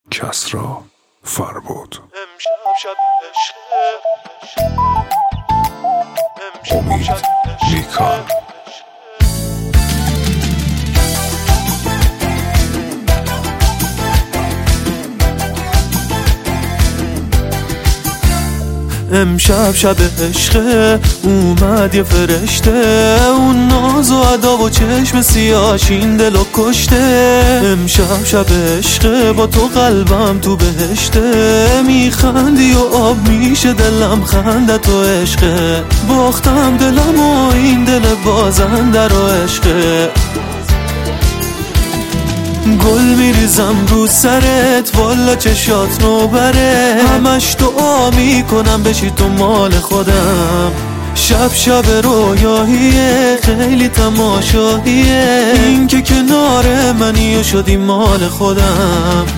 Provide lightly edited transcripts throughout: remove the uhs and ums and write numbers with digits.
کسری فربود. امید نیکان. امشب شب عشقه، اومد یه فرشته، اون ناز و ادا و چشم سیاهش این دلو کشته. امشب شب عشقه، با تو قلبم تو بهشته، میخندی و آب میشه دلم خندت و عشقه. باختم دلم و این دل بازنده رو عشقه. گل میریزم رو سرت، والا چشات نوبره، همش دعا میکنم بشی تو مال خودم. شب شب رویاهیه، خیلی تماشاییه، این که کنار منی و شدی مال خودم.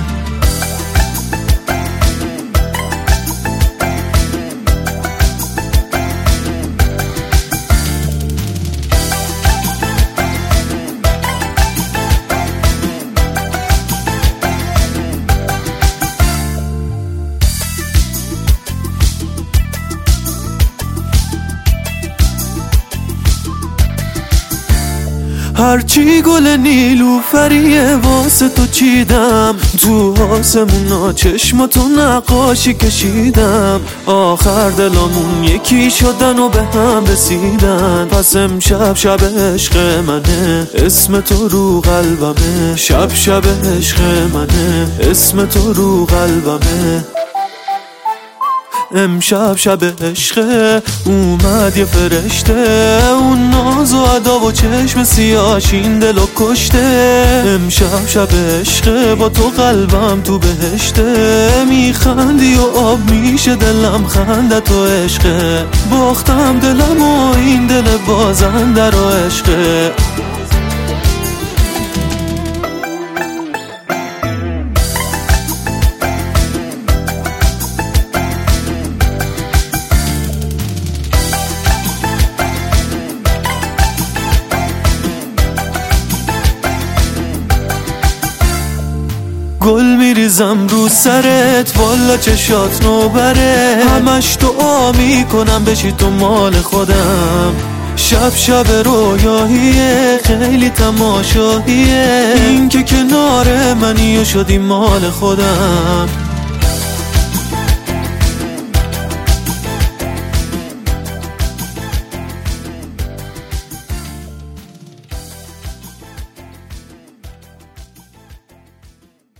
هرچی گل نیلوفریه واسه تو چیدم، تو آسمونا چشماتو نقاشی کشیدم. آخر دلامون یکی شدن و به هم رسیدن، پس امشب شب عشق منه، اسم تو رو قلبمه. شب شب عشق منه، اسم تو رو قلبمه. امشب شب عشقه، اومد یه فرشته، اون ناز و ادا و چشم سیاهش این دلو کشته. امشب شب عشقه، با تو قلبم تو بهشته، میخندی و آب میشه دلم خندت و عشقه. باختم دلم و این دل بازنده رو عشقه. گل میریزم رو سرت، والا چشات نوبره، همش دعا میکنم بشی تو مال خودم. شب شب رویاهیه، خیلی تماشاییه، این که کنار منی و شدی مال خودم.